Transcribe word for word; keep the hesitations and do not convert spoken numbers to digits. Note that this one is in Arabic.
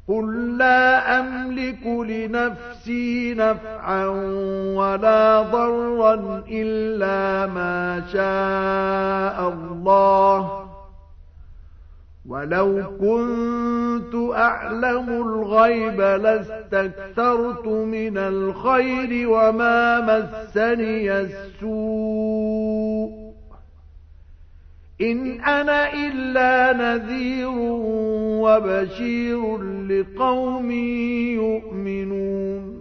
قل لا أملك لنفسي نفعا ولا ضرا إلا ما شاء الله، ولو كنت أعلم الغيب لاستكثرت من الخير وما مسني السوء، إن أنا إلا نذير وبشير لقوم يؤمنون.